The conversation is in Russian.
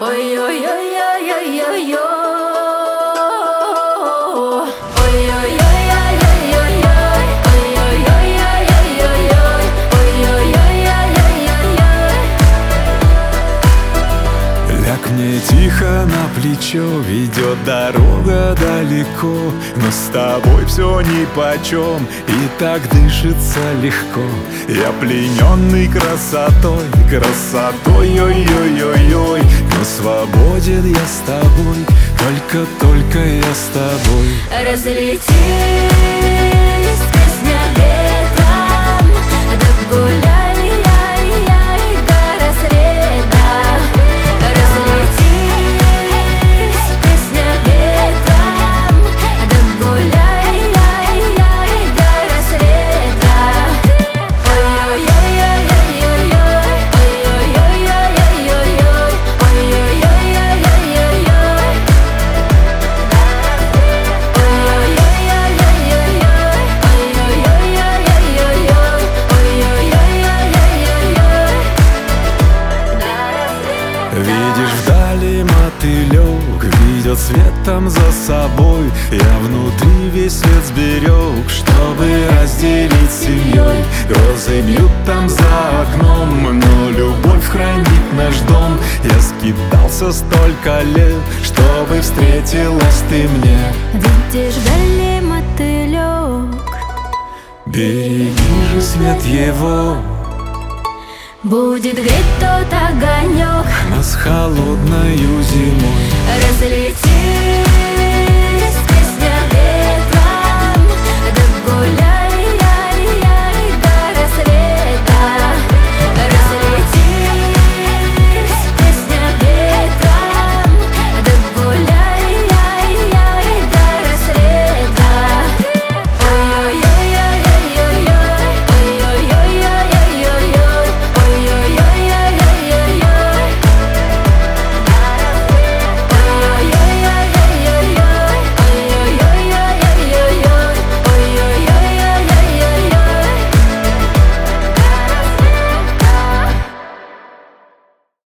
Ой-ой-ой-ой-ой-ой-ой. Ляг мне тихо на плечо, ведет дорога далеко, но с тобой все нипочем, и так дышится легко. Я плененный красотой, красотой, ой-ой-ой-ой, но свободен я с тобой, только я с тобой. Разлетись, песня ветром, да гуляй, до рассвета. Разлетись, песня ветром, да гуляй, до рассвета. Ой-ой-ой-ой-ой-ой, ой-ой-ой-ой-ой-ой, ой-ой-ой-ой-ой-ой. Видишь вдали мотылек, ведет светом за собой. Я внутри весь свет сберег, чтобы разделить с семьей. Грозы бьют там за окном, но любовь хранит наш дом. Я скитался столько лет, чтобы встретилась ты мне. Видишь вдали мотылек, Береги же свет его, будет греть тот огонек. нас холодною зимой. Разлетись.